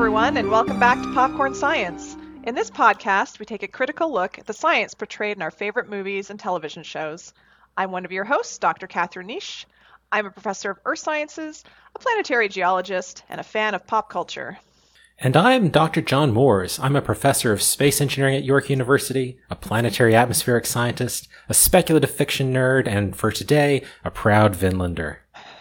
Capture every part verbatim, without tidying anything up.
everyone, and welcome back to Popcorn Science. In this podcast, we take a critical look at the science portrayed in our favorite movies and television shows. I'm one of your hosts, Doctor Catherine Nish. I'm a professor of earth sciences, a planetary geologist, and a fan of pop culture. And I'm Doctor John Moores. I'm a professor of space engineering at York University, a planetary atmospheric scientist, a speculative fiction nerd, and for today, a proud Vinlander.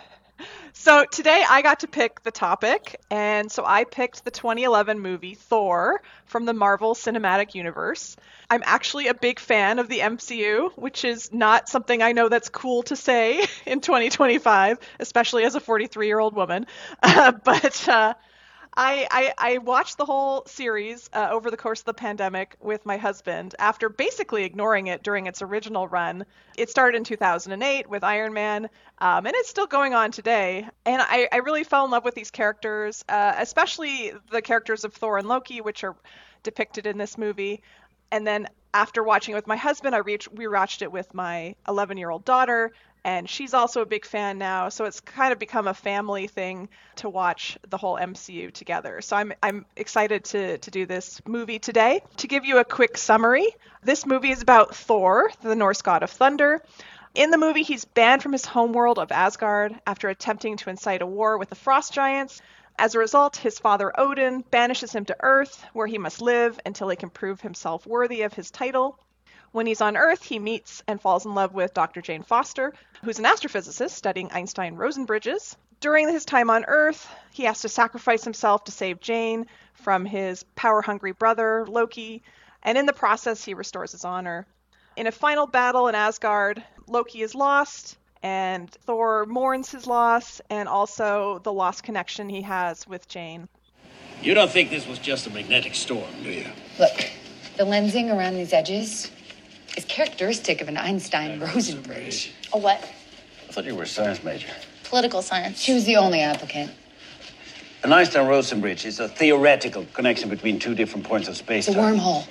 So today I got to pick the topic, and so I picked the twenty eleven movie Thor from the Marvel Cinematic Universe. I'm actually a big fan of the M C U, which is not something I know that's cool to say in twenty twenty-five, especially as a forty-three-year-old woman. Uh, but uh, I, I, I watched the whole series uh, over the course of the pandemic with my husband after basically ignoring it during its original run. It started in two thousand eight with Iron Man, um, and it's still going on today. And I, I really fell in love with these characters, uh, especially the characters of Thor and Loki, which are depicted in this movie. And then after watching it with my husband, I re- rewatched it with my eleven-year-old daughter, and she's also a big fan now. So it's kind of become a family thing to watch the whole M C U together. So I'm I'm excited to, to do this movie today. To give you a quick summary, this movie is about Thor, the Norse god of thunder. In the movie, he's banned from his homeworld of Asgard after attempting to incite a war with the frost giants. As a result, his father Odin banishes him to Earth, where he must live until he can prove himself worthy of his title. When he's on Earth, he meets and falls in love with Doctor Jane Foster, who's an astrophysicist studying Einstein-Rosen bridges. During his time on Earth, he has to sacrifice himself to save Jane from his power-hungry brother, Loki, and in the process, he restores his honor. In a final battle in Asgard, Loki is lost, and Thor mourns his loss, and also the lost connection he has with Jane. You don't think this was just a magnetic storm, do you? Look, the lensing around these edges is characteristic of an Einstein-Rosen bridge. A what? I thought you were a science major. Political science. She was the only applicant. An Einstein-Rosen bridge is a theoretical connection between two different points of space. It's a wormhole.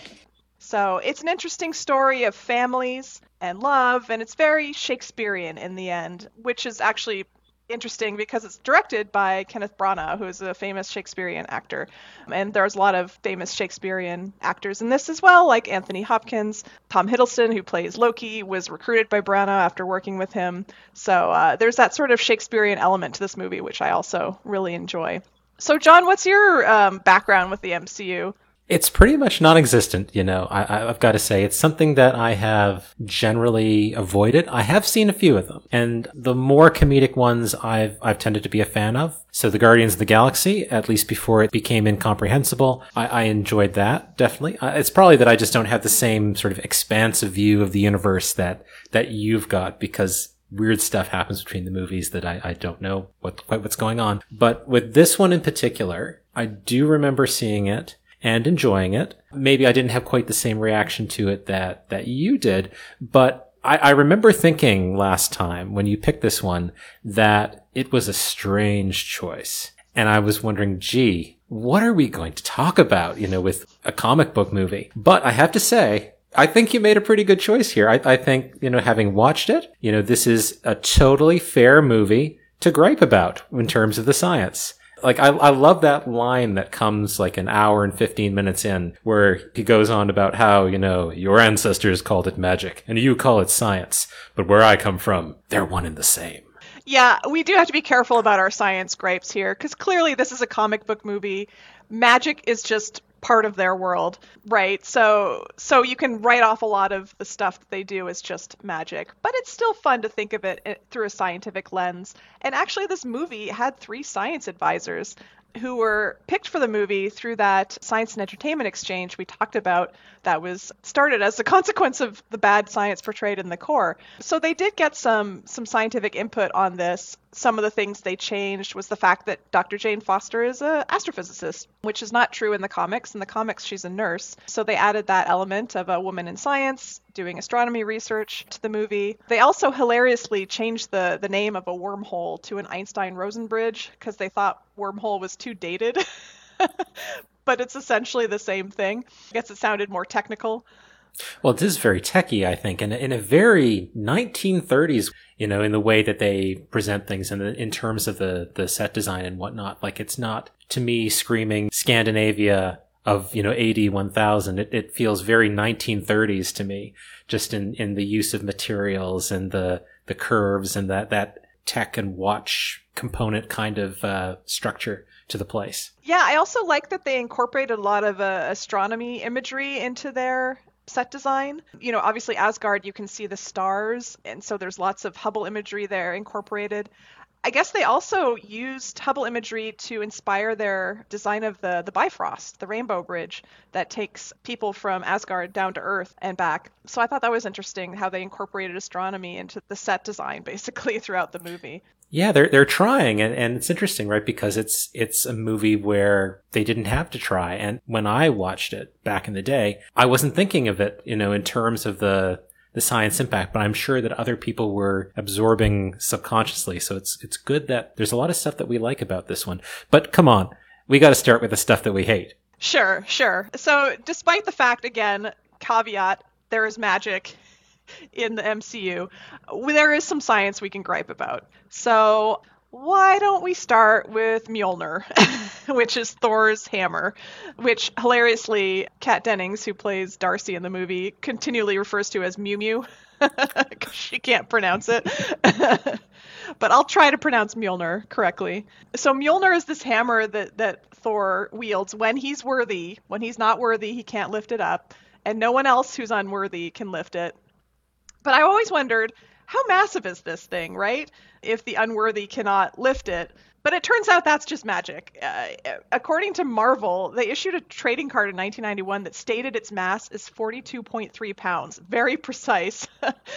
So it's an interesting story of families and love, and it's very Shakespearean in the end, which is actually interesting because it's directed by Kenneth Branagh, who is a famous Shakespearean actor. And there's a lot of famous Shakespearean actors in this as well, like Anthony Hopkins. Tom Hiddleston, who plays Loki, was recruited by Branagh after working with him. So uh, there's that sort of Shakespearean element to this movie, which I also really enjoy. So John, what's your um, background with the M C U? It's pretty much non-existent, you know, I, I've got to say. It's something that I have generally avoided. I have seen a few of them, and the more comedic ones I've I've tended to be a fan of. So the Guardians of the Galaxy, at least before it became incomprehensible, I, I enjoyed that, definitely. Uh, it's probably that I just don't have the same sort of expansive view of the universe that, that you've got, because weird stuff happens between the movies that I, I don't know what quite what's going on. But with this one in particular, I do remember seeing it and enjoying it. Maybe I didn't have quite the same reaction to it that, that you did, but I, I remember thinking last time when you picked this one that it was a strange choice. And I was wondering, gee, what are we going to talk about, you know, with a comic book movie? But I have to say, I think you made a pretty good choice here. I, I think, you know, having watched it, you know, this is a totally fair movie to gripe about in terms of the science. Like, I, I love that line that comes like an hour and fifteen minutes in, where he goes on about how, you know, your ancestors called it magic and you call it science, but where I come from, they're one and the same. Yeah, we do have to be careful about our science gripes here, because clearly this is a comic book movie. Magic is just part of their world, right? So so you can write off a lot of the stuff that they do as just magic, but it's still fun to think of it through a scientific lens. And actually, this movie had three science advisors who were picked for the movie through that science and entertainment exchange we talked about that was started as a consequence of the bad science portrayed in the core. So they did get some some scientific input on this. Some of the things they changed was the fact that Doctor Jane Foster is an astrophysicist, which is not true in the comics. In the comics, she's a nurse. So they added that element of a woman in science doing astronomy research to the movie. They also hilariously changed the, the name of a wormhole to an Einstein-Rosen bridge because they thought wormhole was too dated. But it's essentially the same thing. I guess it sounded more technical. Well, it is very techy, I think, and in a very nineteen thirties, you know, in the way that they present things in the, in terms of the, the set design and whatnot. Like, it's not, to me, screaming Scandinavia of, you know, A D one thousand. It, it feels very nineteen thirties to me, just in, in the use of materials and the, the curves and that, that tech and watch component kind of, uh, structure to the place. Yeah, I also like that they incorporated a lot of uh, astronomy imagery into their set design. You know, obviously Asgard, you can see the stars, and so there's lots of Hubble imagery there incorporated. I guess they also used Hubble imagery to inspire their design of the, the Bifrost, the Rainbow Bridge that takes people from Asgard down to Earth and back. So I thought that was interesting how they incorporated astronomy into the set design basically throughout the movie. Yeah, they're they're trying, and, and it's interesting, right? Because it's it's a movie where they didn't have to try. And when I watched it back in the day, I wasn't thinking of it, you know, in terms of the the science impact, but I'm sure that other people were absorbing subconsciously. So it's it's good that there's a lot of stuff that we like about this one. But come on, we got to start with the stuff that we hate. Sure, sure. So despite the fact, again, caveat, there is magic in the M C U, there is some science we can gripe about. So why don't we start with Mjolnir, which is Thor's hammer, which hilariously Kat Dennings, who plays Darcy in the movie, continually refers to as Mew Mew because she can't pronounce it. But I'll try to pronounce Mjolnir correctly. So Mjolnir is this hammer that, that Thor wields when he's worthy. When he's not worthy, he can't lift it up, and no one else who's unworthy can lift it. But I always wondered, how massive is this thing, right? If the unworthy cannot lift it. But it turns out that's just magic. Uh, according to Marvel, they issued a trading card in nineteen ninety-one that stated its mass is forty-two point three pounds. Very precise.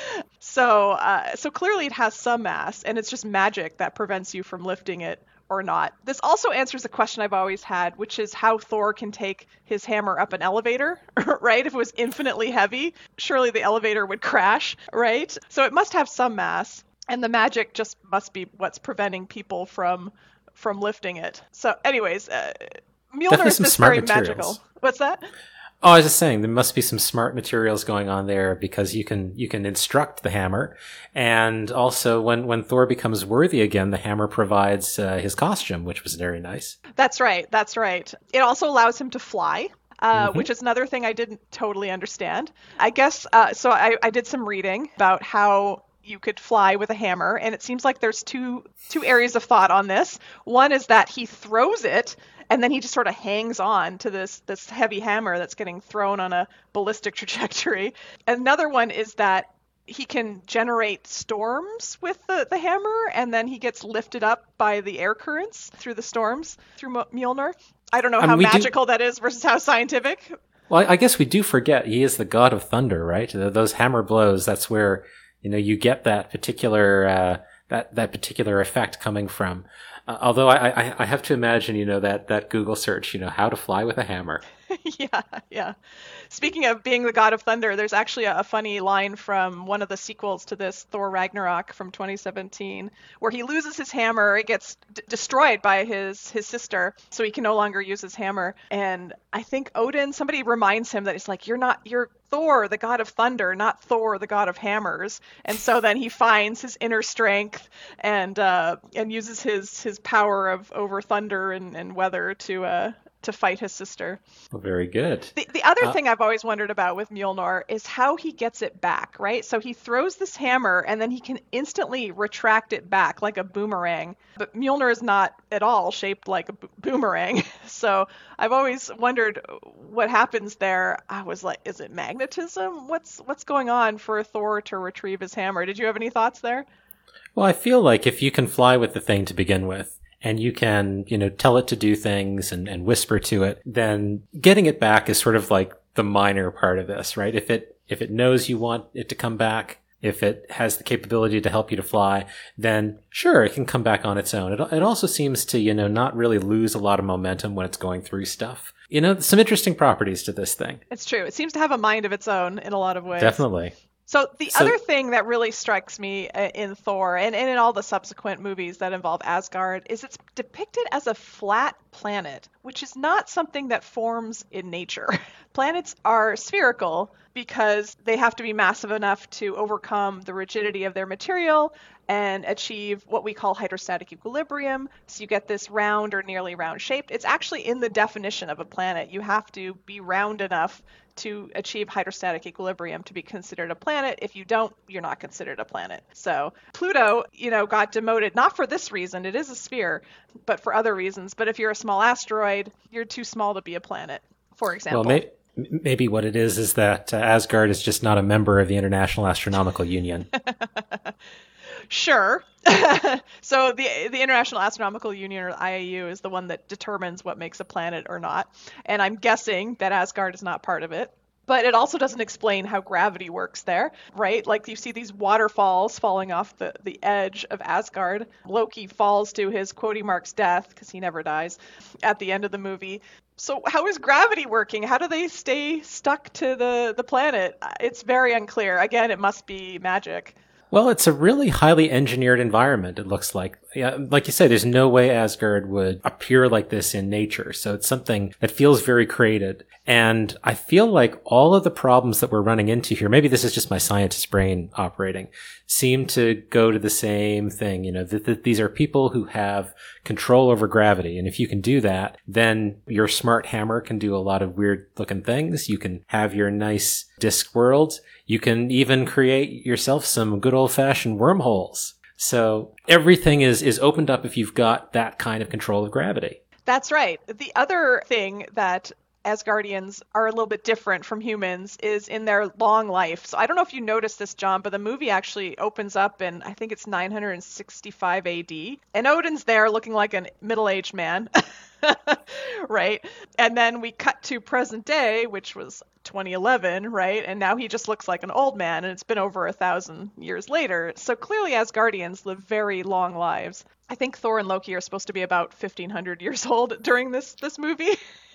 so, uh, so clearly it has some mass, and it's just magic that prevents you from lifting it or not. This also answers a question I've always had, which is how Thor can take his hammer up an elevator, right? If it was infinitely heavy, surely the elevator would crash, right? So it must have some mass, and the magic just must be what's preventing people from from lifting it. So anyways, uh, Mjolnir is just very materials. Magical. What's that? Oh, I was just saying there must be some smart materials going on there, because you can you can instruct the hammer, and also when when Thor becomes worthy again, the hammer provides uh, his costume, which was very nice. That's right. That's right. It also allows him to fly. Uh, mm-hmm. Which is another thing I didn't totally understand. I guess, uh, so I, I did some reading about how you could fly with a hammer, and it seems like there's two two areas of thought on this. One is that he throws it, and then he just sort of hangs on to this this heavy hammer that's getting thrown on a ballistic trajectory. Another one is that he can generate storms with the, the hammer, and then he gets lifted up by the air currents through the storms through Mjolnir. I don't know how I mean, magical do... that is versus how scientific. Well, I guess we do forget he is the god of thunder, right? Those hammer blows, that's where, you know, you get that particular, uh, that, that particular effect coming from. Uh, although I, I, I have to imagine, you know, that, that Google search, you know, how to fly with a hammer. yeah, yeah. Speaking of being the god of thunder, there's actually a, a funny line from one of the sequels to this, Thor Ragnarok from twenty seventeen, where he loses his hammer. It gets d- destroyed by his, his sister, so he can no longer use his hammer. And I think Odin, somebody reminds him that he's like, you're not, you're Thor, the god of thunder, not Thor, the god of hammers. And so then he finds his inner strength and uh, and uses his his power of over thunder and, and weather to uh, to fight his sister. Well, very good. The, the other uh, thing I've always wondered about with Mjolnir is how he gets it back, right? So he throws this hammer and then he can instantly retract it back like a boomerang. But Mjolnir is not at all shaped like a bo- boomerang. So I've always wondered what happens there. I was like, is it magnetism? What's what's going on for Thor to retrieve his hammer? Did you have any thoughts there? Well, I feel like if you can fly with the thing to begin with, and you can, you know, tell it to do things and, and whisper to it, then getting it back is sort of like the minor part of this, right? If it, if it knows you want it to come back, if it has the capability to help you to fly, then sure, it can come back on its own. It, it also seems to, you know, not really lose a lot of momentum when it's going through stuff. You know, some interesting properties to this thing. It's true. It seems to have a mind of its own in a lot of ways. Definitely. So the so, other thing that really strikes me in Thor and, and in all the subsequent movies that involve Asgard is it's depicted as a flat planet, which is not something that forms in nature. Planets are spherical because they have to be massive enough to overcome the rigidity of their material and achieve what we call hydrostatic equilibrium. So you get this round or nearly round shaped. It's actually in the definition of a planet. You have to be round enough to achieve hydrostatic equilibrium to be considered a planet. If you don't, you're not considered a planet. So Pluto, you know, got demoted, not for this reason, it is a sphere, but for other reasons. But if you're a small asteroid, you're too small to be a planet, for example. Well, may- maybe what it is is that uh, Asgard is just not a member of the International Astronomical Union. Sure. So the the International Astronomical Union, or I A U, is the one that determines what makes a planet or not. And I'm guessing that Asgard is not part of it. But it also doesn't explain how gravity works there, right? Like you see these waterfalls falling off the, the edge of Asgard. Loki falls to his quote marks death, because he never dies, at the end of the movie. So how is gravity working? How do they stay stuck to the, the planet? It's very unclear. Again, it must be magic. Well, it's a really highly engineered environment, it looks like. Yeah, like you say, there's no way Asgard would appear like this in nature. So it's something that feels very created. And I feel like all of the problems that we're running into here, maybe this is just my scientist brain operating, seem to go to the same thing. You know, that, that these are people who have control over gravity. And if you can do that, then your smart hammer can do a lot of weird looking things. You can have your nice disk world. You can even create yourself some good old fashioned wormholes. So everything is, is opened up if you've got that kind of control of gravity. That's right. The other thing that Asgardians are a little bit different from humans is in their long life. So I don't know if you noticed this, John, but the movie actually opens up in, I think it's nine hundred sixty-five A D. And Odin's there looking like a middle-aged man. Right? And then we cut to present day, which was twenty eleven, right? And now he just looks like an old man, and it's been over a thousand years later. So clearly Asgardians live very long lives. I think Thor and Loki are supposed to be about fifteen hundred years old during this this movie.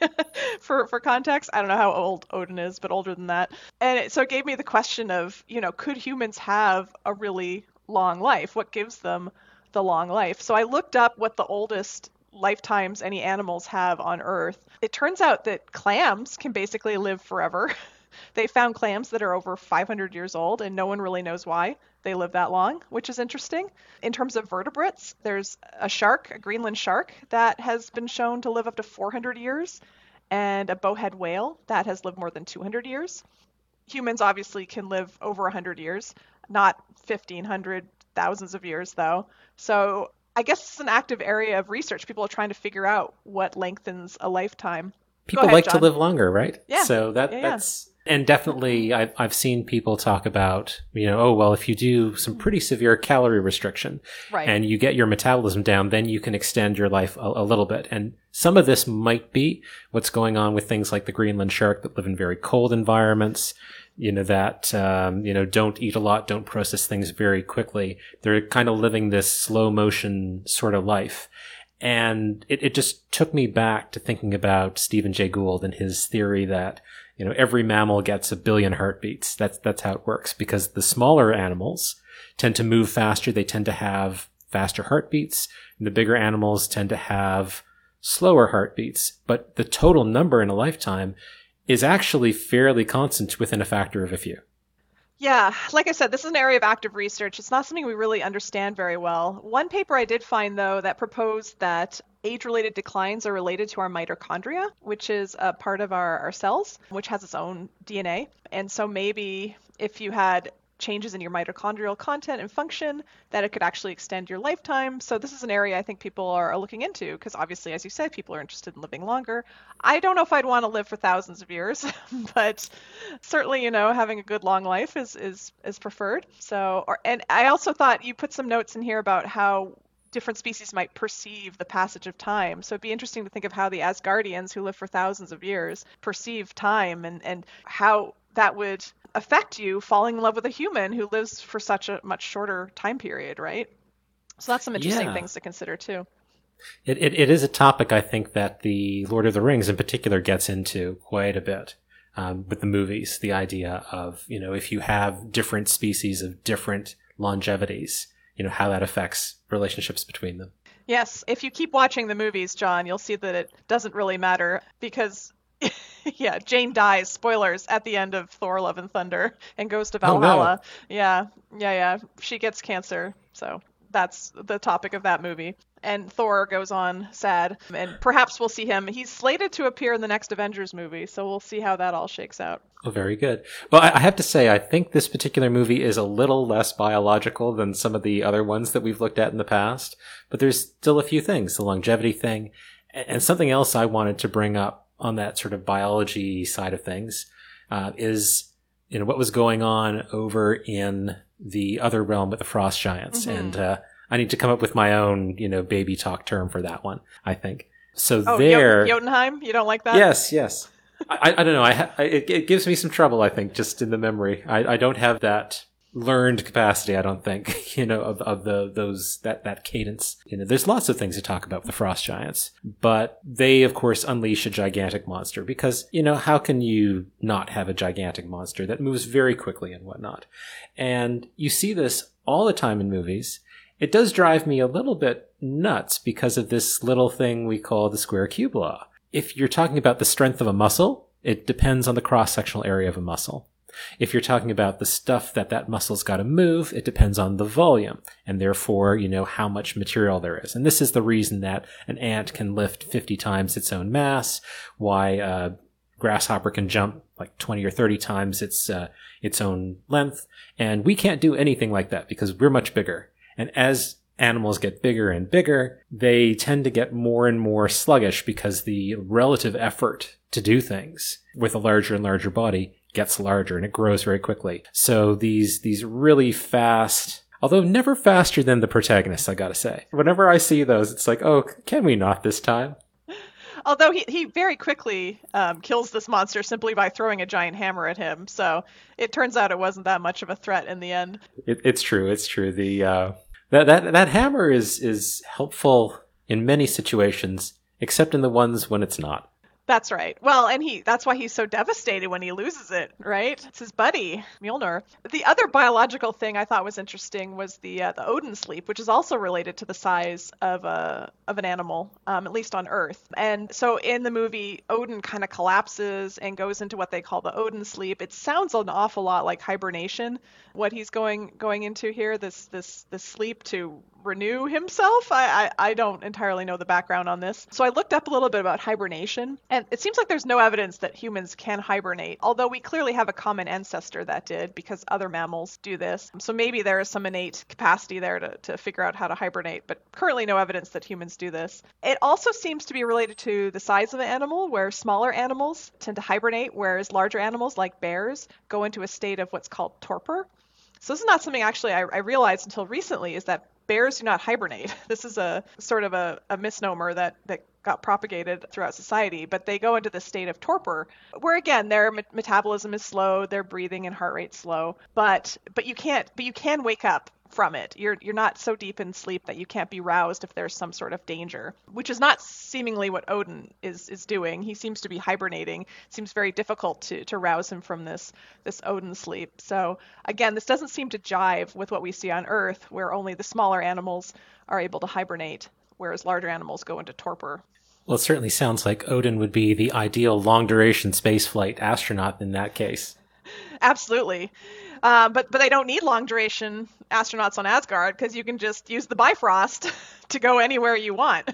for for context, I don't know how old Odin is, but older than that. And it, so it gave me the question of, you know, could humans have a really long life? What gives them the long life? So I looked up what the oldest lifetimes any animals have on Earth. It turns out that clams can basically live forever. They found clams that are over five hundred years old, and no one really knows why they live that long, which is interesting. In terms of vertebrates, there's a shark, a Greenland shark, that has been shown to live up to four hundred years, and a bowhead whale that has lived more than two hundred years. Humans obviously can live over one hundred years, not fifteen hundred, thousands of years though. So I guess it's an active area of research. People are trying to figure out what lengthens a lifetime. People ahead, like John. to live longer, right? Yeah. So that yeah, yeah. that's and definitely I've I've seen people talk about, you know, oh well, if you do some pretty severe calorie restriction, right, and you get your metabolism down, then you can extend your life a, a little bit. And some of this might be what's going on with things like the Greenland shark that live in very cold environments. You know, that, um, you know, don't eat a lot, don't process things very quickly. They're kind of living this slow motion sort of life. And it, it just took me back to thinking about Stephen Jay Gould and his theory that, you know, every mammal gets a billion heartbeats. That's, that's how it works, because the smaller animals tend to move faster. They tend to have faster heartbeats, and the bigger animals tend to have slower heartbeats. But the total number in a lifetime is actually fairly constant within a factor of a few. Yeah, like I said, this is an area of active research. It's not something we really understand very well. One paper I did find, though, that proposed that age-related declines are related to our mitochondria, which is a part of our, our cells, which has its own D N A. And so maybe if you had changes in your mitochondrial content and function, that it could actually extend your lifetime. So this is an area I think people are, are looking into, because obviously, as you said, people are interested in living longer. I don't know if I'd want to live for thousands of years, but certainly, you know, having a good long life is is is preferred. So, or and I also thought you put some notes in here about how different species might perceive the passage of time. So it'd be interesting to think of how the Asgardians, who live for thousands of years, perceive time, and and how that would affect you falling in love with a human who lives for such a much shorter time period, right? So that's some interesting yeah. things to consider too. It, it it is a topic I think that the Lord of the Rings in particular gets into quite a bit um, with the movies. The idea of, you know, if you have different species of different longevities, you know, how that affects relationships between them. Yes, if you keep watching the movies, John, you'll see that it doesn't really matter, because Yeah, Jane dies, spoilers, at the end of Thor Love and Thunder and goes to Oh, no. Valhalla. Yeah, yeah, yeah. She gets cancer. So that's the topic of that movie. And Thor goes on sad. And perhaps we'll see him. He's slated to appear in the next Avengers movie, so we'll see how that all shakes out. Oh, very good. Well, I I have to say, I think this particular movie is a little less biological than some of the other ones that we've looked at in the past. But there's still a few things, the longevity thing, and and something else I wanted to bring up on that sort of biology side of things uh, is, you know, what was going on over in the other realm with the frost giants. Mm-hmm. And uh, I need to come up with my own, you know, baby talk term for that one, I think. So Oh, there... Jot- Jotunheim? You don't like that? Yes, yes. I, I don't know. I, ha- I it, it gives me some trouble, I think, just in the memory. I, I don't have that learned capacity, I don't think, you know, of, of the, those, that, that cadence. You know, there's lots of things to talk about with the frost giants, but they, of course, unleash a gigantic monster because, you know, how can you not have a gigantic monster that moves very quickly and whatnot? And you see this all the time in movies. It does drive me a little bit nuts because of this little thing we call the square cube law. If you're talking about the strength of a muscle, it depends on the cross-sectional area of a muscle. If you're talking about the stuff that that muscle's got to move, it depends on the volume, and therefore, you know, how much material there is. And this is the reason that an ant can lift fifty times its own mass, why a grasshopper can jump like twenty or thirty times its uh, its own length, and we can't do anything like that because we're much bigger. And as animals get bigger and bigger, they tend to get more and more sluggish because the relative effort to do things with a larger and larger body gets larger and it grows very quickly. So these these really fast, although never faster than the protagonist, I gotta say. Whenever I see those, it's like, oh, can we not this time? Although he, he very quickly um, kills this monster simply by throwing a giant hammer at him. So it turns out it wasn't that much of a threat in the end. It, it's true, it's true. The uh, that that that hammer is is helpful in many situations, except in the ones when it's not. That's right. Well, and he that's why he's so devastated when he loses it, right? It's his buddy, Mjolnir. The other biological thing I thought was interesting was the uh, the Odin sleep, which is also related to the size of a of an animal, um, at least on Earth. And so in the movie, Odin kind of collapses and goes into what they call the Odin sleep. It sounds an awful lot like hibernation, what he's going going into here, this this this sleep to renew himself. I, I I don't entirely know the background on this. So I looked up a little bit about hibernation, and it seems like there's no evidence that humans can hibernate, although we clearly have a common ancestor that did because other mammals do this. So maybe there is some innate capacity there to, to figure out how to hibernate, but currently no evidence that humans do this. It also seems to be related to the size of an animal, where smaller animals tend to hibernate, whereas larger animals like bears go into a state of what's called torpor. So this is not something actually I, I realized until recently, is that bears do not hibernate. This is a sort of a, a misnomer that, that got propagated throughout society, but they go into the state of torpor, where again, their me- metabolism is slow, their breathing and heart rate slow, but but you can't, but you can wake up from it. You're you're not so deep in sleep that you can't be roused if there's some sort of danger, which is not seemingly what Odin is is doing. He seems to be hibernating. It seems very difficult to to rouse him from this this Odin sleep. So again, this doesn't seem to jive with what we see on Earth, where only the smaller animals are able to hibernate, whereas larger animals go into torpor. Well, it certainly sounds like Odin would be the ideal long-duration spaceflight astronaut in that case. Absolutely. Uh, but but they don't need long-duration astronauts on Asgard, because you can just use the Bifrost to go anywhere you want.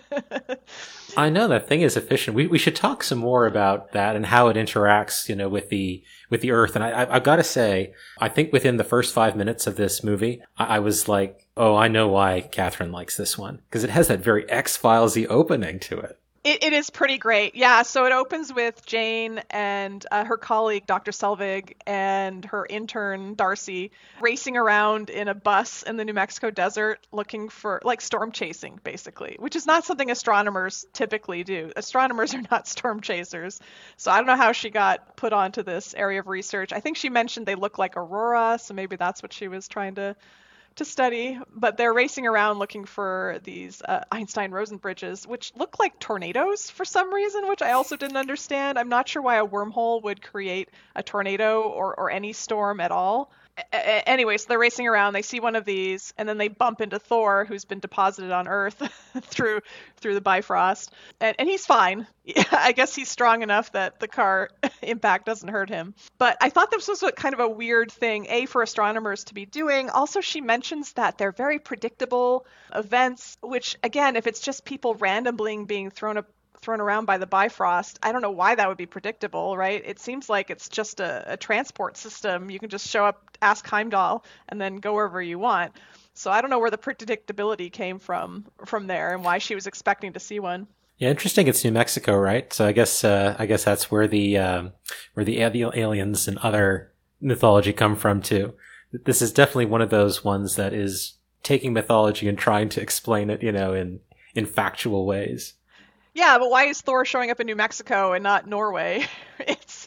I know, that thing is efficient. We we should talk some more about that and how it interacts, you know, with the with the Earth. And I, I I've got to say, I think within the first five minutes of this movie, I, I was like, oh, I know why Catherine likes this one, because it has that very X-Files-y opening to it. It, it is pretty great. Yeah, so it opens with Jane and uh, her colleague, Doctor Selvig, and her intern, Darcy, racing around in a bus in the New Mexico desert looking for, like, storm chasing, basically, which is not something astronomers typically do. Astronomers are not storm chasers. So I don't know how she got put onto this area of research. I think she mentioned they look like aurora, so maybe that's what she was trying to to study, but they're racing around looking for these uh, Einstein-Rosen bridges, which look like tornadoes for some reason, which I also didn't understand. I'm not sure why a wormhole would create a tornado or, or any storm at all. a- anyway, so they're racing around. They see one of these, and then they bump into Thor, who's been deposited on Earth through through the Bifrost, and and he's fine. I guess he's strong enough that the car impact doesn't hurt him. But I thought this was a kind of a weird thing, A, for astronomers to be doing. Also, she mentions that they're very predictable events, which, again, if it's just people randomly being thrown up thrown around by the Bifrost, I don't know why that would be predictable, right? It seems like it's just a, a transport system. You can just show up, ask Heimdall, and then go wherever you want. So I don't know where the predictability came from from there and why she was expecting to see one. Yeah, interesting. It's New Mexico, right? So I guess uh, I guess that's where the um, where the aliens and other mythology come from too. This is definitely one of those ones that is taking mythology and trying to explain it, you know, in in factual ways. Yeah, but why is Thor showing up in New Mexico and not Norway? It's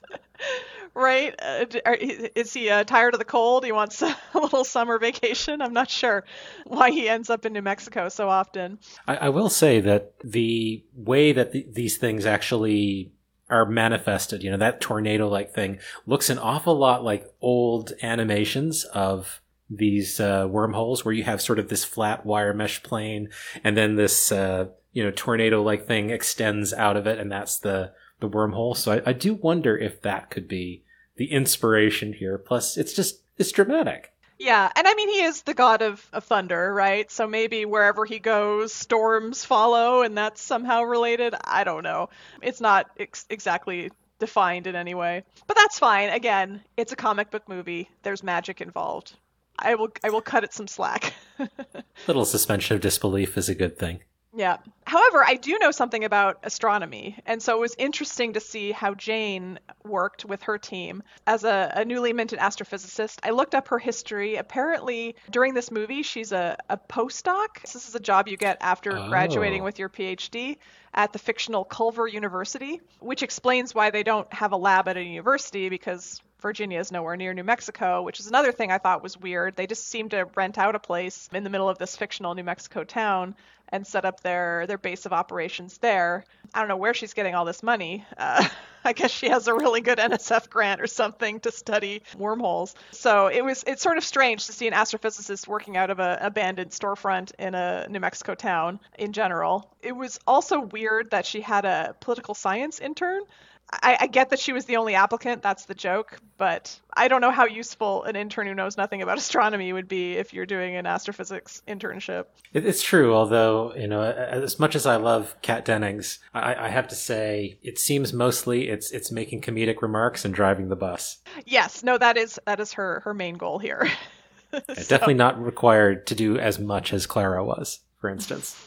right. Uh, is he uh, tired of the cold? He wants a little summer vacation. I'm not sure why he ends up in New Mexico so often. I, I will say that the way that the, these things actually are manifested, you know, that tornado-like thing looks an awful lot like old animations of these uh, wormholes where you have sort of this flat wire mesh plane and then this uh, you know, tornado-like thing extends out of it, and that's the, the wormhole. So I, I do wonder if that could be the inspiration here. Plus, it's just, it's dramatic. Yeah, and I mean, he is the god of, of thunder, right? So maybe wherever he goes, storms follow, and that's somehow related. I don't know. It's not ex- exactly defined in any way. But that's fine. Again, it's a comic book movie. There's magic involved. I will I will cut it some slack. Little suspension of disbelief is a good thing. Yeah. However, I do know something about astronomy, and so it was interesting to see how Jane worked with her team. As a, a newly minted astrophysicist, I looked up her history. Apparently, during this movie, she's a, a postdoc. This is a job you get after Oh. graduating with your PhD at the fictional Culver University, which explains why they don't have a lab at a university, because Virginia is nowhere near New Mexico, which is another thing I thought was weird. They just seem to rent out a place in the middle of this fictional New Mexico town and set up their, their base of operations there. I don't know where she's getting all this money. Uh, I guess she has a really good N S F grant or something to study wormholes. So it was it's sort of strange to see an astrophysicist working out of an abandoned storefront in a New Mexico town in general. It was also weird that she had a political science intern. I, I get that she was the only applicant, that's the joke, but I don't know how useful an intern who knows nothing about astronomy would be if you're doing an astrophysics internship. It, it's true, although, you know, as much as I love Kat Dennings, I, I have to say it seems mostly it's it's making comedic remarks and driving the bus. Yes, no, that is that is her, her main goal here. So. Definitely not required to do as much as Clara was, for instance.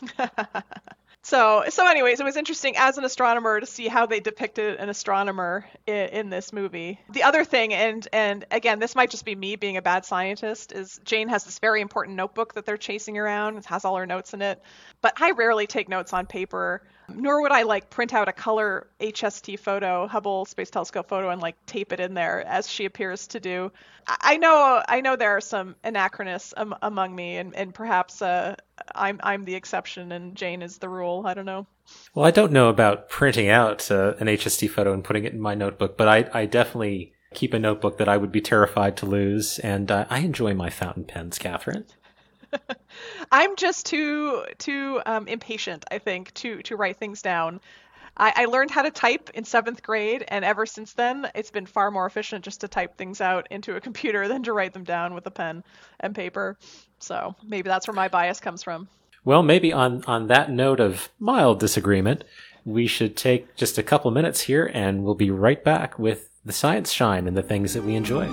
So, so anyways, it was interesting as an astronomer to see how they depicted an astronomer in, in this movie. The other thing, and and again, this might just be me being a bad scientist, is Jane has this very important notebook that they're chasing around. It has all her notes in it. But I rarely take notes on paper, nor would I like print out a color H S T photo, Hubble Space Telescope photo, and like tape it in there as she appears to do. I, I know I know there are some anachronists um, among me, and, and perhaps uh, I'm I'm the exception and Jane is the rule. I don't know. Well, I don't know about printing out uh, an H S T photo and putting it in my notebook, but I, I definitely keep a notebook that I would be terrified to lose, and uh, I enjoy my fountain pens, Catherine. I'm just too too um, impatient, I think, to to write things down. I, I learned how to type in seventh grade, and ever since then, it's been far more efficient just to type things out into a computer than to write them down with a pen and paper. So maybe that's where my bias comes from. Well, maybe on, on that note of mild disagreement, we should take just a couple minutes here, and we'll be right back with the Science Shine and the things that we enjoyed.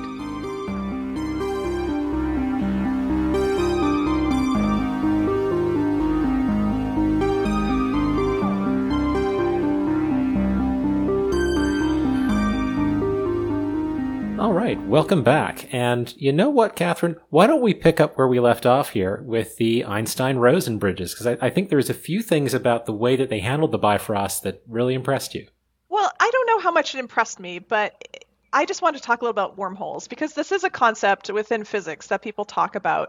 All right, welcome back. And you know what, Catherine? Why don't we pick up where we left off here with the Einstein-Rosen bridges? Because I, I think there's a few things about the way that they handled the Bifrost that really impressed you. Well, I don't know how much it impressed me, but I just want to talk a little about wormholes, because this is a concept within physics that people talk about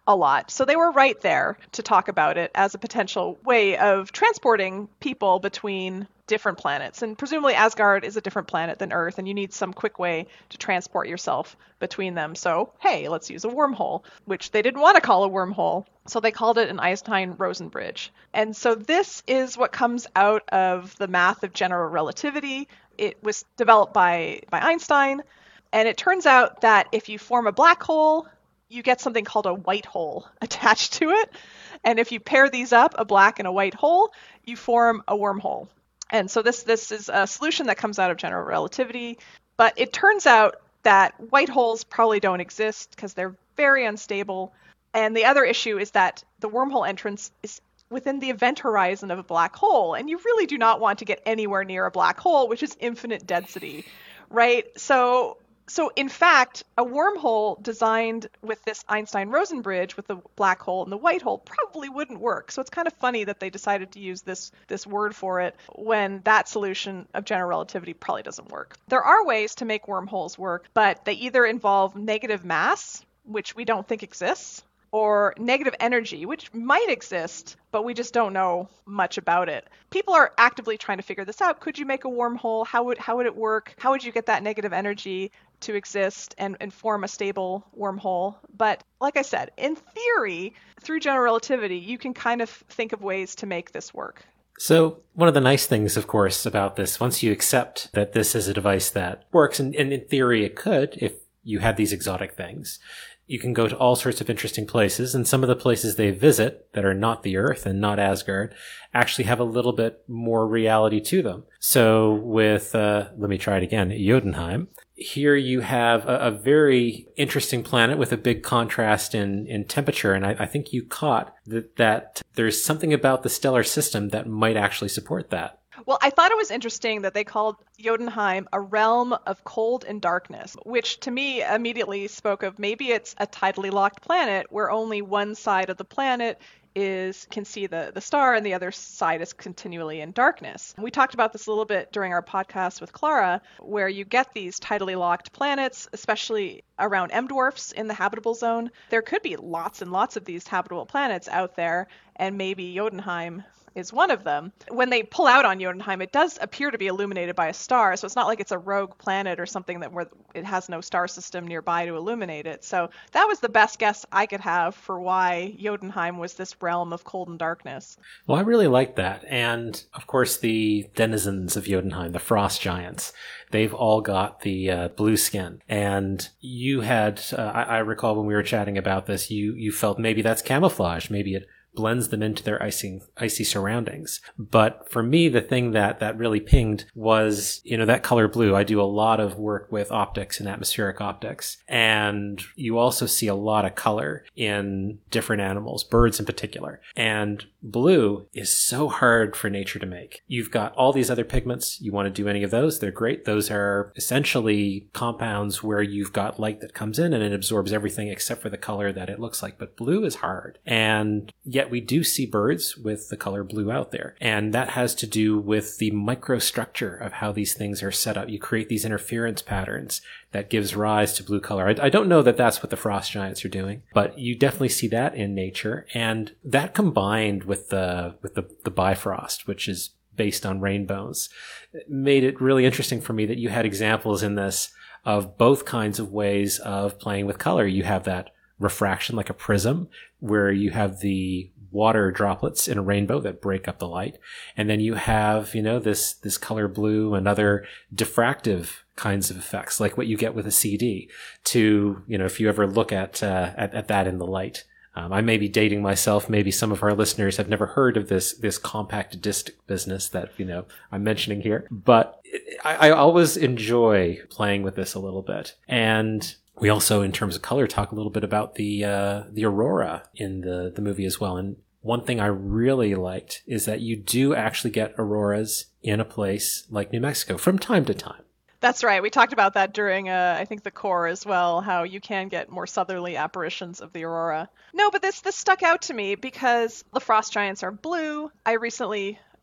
a lot. So they were right there to talk about it as a potential way of transporting people between different planets. And presumably Asgard is a different planet than Earth, and you need some quick way to transport yourself between them. So, hey, let's use a wormhole, which they didn't want to call a wormhole. So they called it an Einstein-Rosen bridge. And so this is what comes out of the math of general relativity. It was developed by, by Einstein. And it turns out that if you form a black hole, you get something called a white hole attached to it. And if you pair these up, a black and a white hole, you form a wormhole. And so this this is a solution that comes out of general relativity. But it turns out that white holes probably don't exist because they're very unstable. And the other issue is that the wormhole entrance is within the event horizon of a black hole. And you really do not want to get anywhere near a black hole, which is infinite density, right? So So in fact, a wormhole designed with this Einstein-Rosen bridge with the black hole and the white hole probably wouldn't work. So it's kind of funny that they decided to use this, this word for it when that solution of general relativity probably doesn't work. There are ways to make wormholes work, but they either involve negative mass, which we don't think exists, or negative energy, which might exist, but we just don't know much about it. People are actively trying to figure this out. Could you make a wormhole? How would how would it work? How would you get that negative energy to exist and, and form a stable wormhole? But like I said, in theory, through general relativity, you can kind of think of ways to make this work. So one of the nice things, of course, about this, once you accept that this is a device that works, and, and in theory it could if you had these exotic things, you can go to all sorts of interesting places, and some of the places they visit that are not the Earth and not Asgard actually have a little bit more reality to them. So with, uh, let me try it again, Jotunheim, here you have a, a very interesting planet with a big contrast in, in temperature, and I, I think you caught that, that there's something about the stellar system that might actually support that. Well, I thought it was interesting that they called Jotunheim a realm of cold and darkness, which to me immediately spoke of maybe it's a tidally locked planet where only one side of the planet is can see the, the star and the other side is continually in darkness. We talked about this a little bit during our podcast with Clara, where you get these tidally locked planets, especially around M dwarfs in the habitable zone. There could be lots and lots of these habitable planets out there, and maybe Jotunheim is one of them. When they pull out on Jotunheim, it does appear to be illuminated by a star, so it's not like it's a rogue planet or something that where it has no star system nearby to illuminate it. So that was the best guess I could have for why Jotunheim was this realm of cold and darkness. Well, I really like that. And of course, the denizens of Jotunheim, the frost giants, they've all got the uh, blue skin. And you had, uh, I, I recall when we were chatting about this, you, you felt maybe that's camouflage. Maybe it blends them into their icy, icy surroundings. But for me, the thing that, that really pinged was, you know, that color blue. I do a lot of work with optics and atmospheric optics. And you also see a lot of color in different animals, birds in particular. And blue is so hard for nature to make. You've got all these other pigments. You want to do any of those, they're great. Those are essentially compounds where you've got light that comes in and it absorbs everything except for the color that it looks like. But blue is hard. And yet we do see birds with the color blue out there. And that has to do with the microstructure of how these things are set up. You create these interference patterns that gives rise to blue color. I, I don't know that that's what the frost giants are doing, but you definitely see that in nature. And that combined with the, with the, the Bifrost, which is based on rainbows, made it really interesting for me that you had examples in this of both kinds of ways of playing with color. You have that refraction like a prism where you have the water droplets in a rainbow that break up the light. And then you have, you know, this, this color blue and other diffractive kinds of effects, like what you get with a C D to, you know, if you ever look at, uh, at, at that in the light. Um, I may be dating myself. Maybe some of our listeners have never heard of this, this compact disc business that, you know, I'm mentioning here, but I, I always enjoy playing with this a little bit. And we also, in terms of color, talk a little bit about the uh, the aurora in the, the movie as well. And one thing I really liked is that you do actually get auroras in a place like New Mexico from time to time. That's right. We talked about that during, uh, I think, the core as well, how you can get more southerly apparitions of the aurora. No, but this this stuck out to me because the frost giants are blue. I recently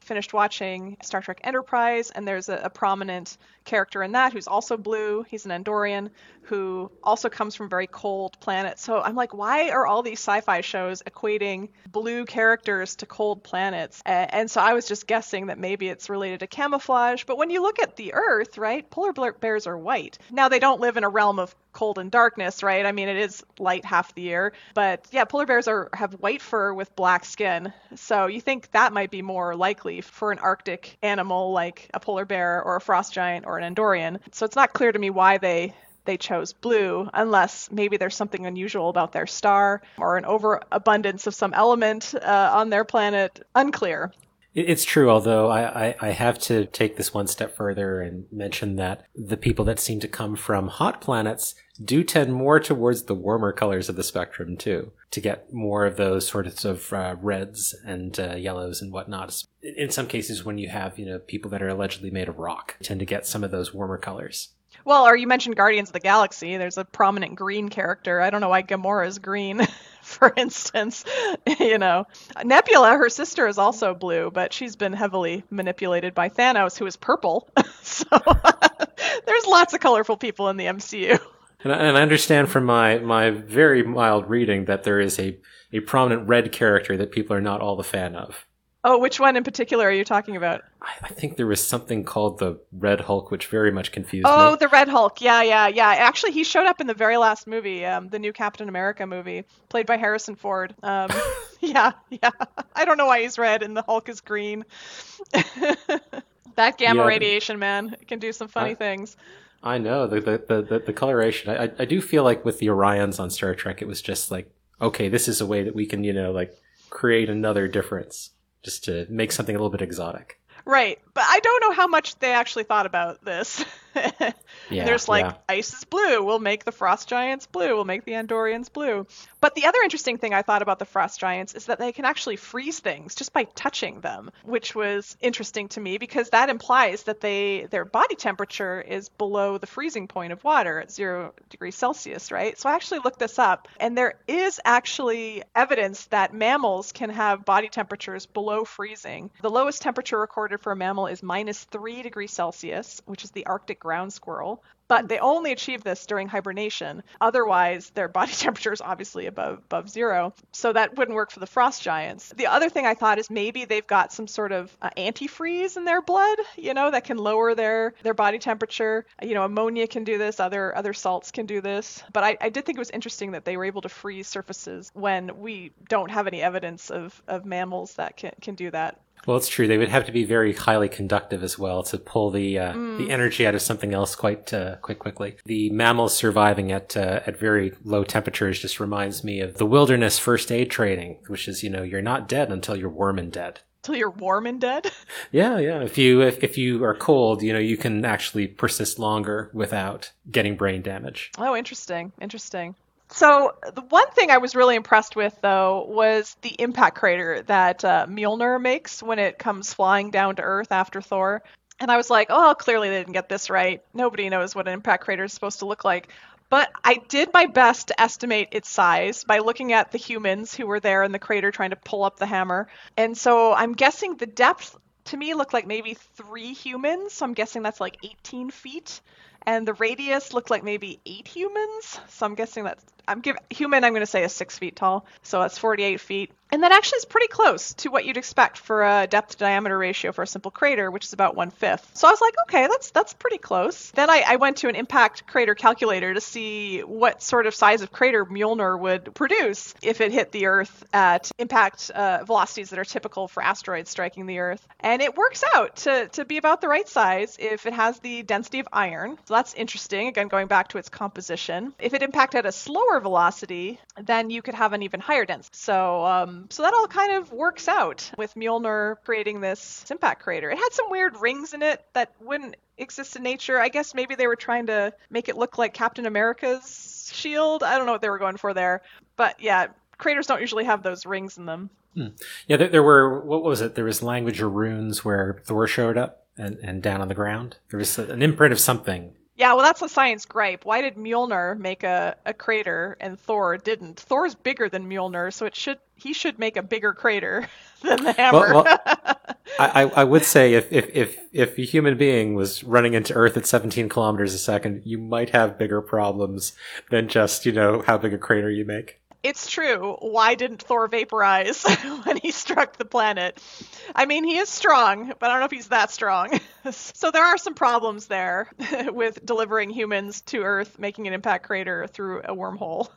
finished watching Star Trek Enterprise, and there's a, a prominent character in that who's also blue. He's an Andorian who also comes from very cold planets. So I'm like, why are all these sci-fi shows equating blue characters to cold planets? And, and so I was just guessing that maybe it's related to camouflage. But when you look at the Earth, right, polar bears are white. Now, they don't live in a realm of cold and darkness, right? I mean, it is light half the year. But yeah, polar bears are have white fur with black skin. So you think that might be more likely for an Arctic animal like a polar bear or a frost giant or an Andorian. So it's not clear to me why they they chose blue, unless maybe there's something unusual about their star or an overabundance of some element uh, on their planet. Unclear. It's true, although I, I, I have to take this one step further and mention that the people that seem to come from hot planets do tend more towards the warmer colors of the spectrum, too, to get more of those sorts of uh, reds and uh, yellows and whatnot. In some cases, when you have, you know, people that are allegedly made of rock, tend to get some of those warmer colors. Well, or you mentioned Guardians of the Galaxy. There's a prominent green character. I don't know why Gamora is green, for instance. You know, Nebula, her sister, is also blue, but she's been heavily manipulated by Thanos, who is purple. So there's lots of colorful people in the M C U. And I, and I understand from my, my very mild reading that there is a, a prominent red character that people are not all a fan of. Oh, which one in particular are you talking about? I, I think there was something called the Red Hulk, which very much confused oh, me. Oh, the Red Hulk. Yeah, yeah, yeah. Actually, he showed up in the very last movie, um, the new Captain America movie, played by Harrison Ford. Um, yeah, yeah. I don't know why he's red and the Hulk is green. That gamma Yeah. radiation, man, it can do some funny I- things. I know, the the, the, the, the coloration. I, I do feel like with the Orions on Star Trek, it was just like, okay, this is a way that we can, you know, like create another difference just to make something a little bit exotic. Right, but I don't know how much they actually thought about this. Yeah, There's like, yeah. ice is blue, we'll make the frost giants blue, we'll make the Andorians blue. But the other interesting thing I thought about the frost giants is that they can actually freeze things just by touching them, which was interesting to me because that implies that they their body temperature is below the freezing point of water at zero degrees Celsius, right? So I actually looked this up, and there is actually evidence that mammals can have body temperatures below freezing. The lowest temperature recorded for a mammal is minus three degrees Celsius, which is the Arctic ground squirrel. But they only achieve this during hibernation. Otherwise, their body temperature is obviously above above zero. So that wouldn't work for the frost giants. The other thing I thought is maybe they've got some sort of uh, antifreeze in their blood, you know, that can lower their, their body temperature. You know, ammonia can do this. Other other salts can do this. But I, I did think it was interesting that they were able to freeze surfaces when we don't have any evidence of, of mammals that can, can do that. Well, it's true. They would have to be very highly conductive as well to pull the uh, Mm. the energy out of something else quite uh, quite quickly. The mammals surviving at uh, at very low temperatures just reminds me of the wilderness first aid training, which is, you know, you're not dead until you're warm and dead. Till you're warm and dead? Yeah, yeah. If you if, if you are cold, you know, you can actually persist longer without getting brain damage. Oh, interesting. Interesting. So the one thing I was really impressed with, though, was the impact crater that uh, Mjolnir makes when it comes flying down to Earth after Thor. And I was like, oh, clearly they didn't get this right. Nobody knows what an impact crater is supposed to look like. But I did my best to estimate its size by looking at the humans who were there in the crater trying to pull up the hammer. And so I'm guessing the depth, to me, looked like maybe three humans. So I'm guessing that's like eighteen feet. And the radius looked like maybe eight humans. So I'm guessing that's, I'm give human, I'm going to say is six feet tall. So that's forty-eight feet. And that actually is pretty close to what you'd expect for a depth diameter ratio for a simple crater, which is about one fifth. So I was like, okay, that's that's pretty close. Then I, I went to an impact crater calculator to see what sort of size of crater Mjolnir would produce if it hit the Earth at impact uh, velocities that are typical for asteroids striking the Earth. And it works out to, to be about the right size if it has the density of iron. So that's interesting, again, going back to its composition. If it impacted at a slower velocity, then you could have an even higher density. So, um, so that all kind of works out with Mjolnir creating this impact crater. It had some weird rings in it that wouldn't exist in nature. I guess maybe they were trying to make it look like Captain America's shield. I don't know what they were going for there. But yeah, craters don't usually have those rings in them. Hmm. Yeah, there, there were, what was it? There was language or runes where Thor showed up and, and down on the ground. There was an imprint of something Yeah, well, that's a science gripe. Why did Mjolnir make a, a crater and Thor didn't? Thor's bigger than Mjolnir, so it should he should make a bigger crater than the hammer. Well, well I, I would say if, if, if, if a human being was running into Earth at seventeen kilometers a second, you might have bigger problems than just, you know, how big a crater you make. It's true. Why didn't Thor vaporize when he struck the planet? I mean, he is strong, but I don't know if he's that strong. So there are some problems there with delivering humans to Earth, making an impact crater through a wormhole.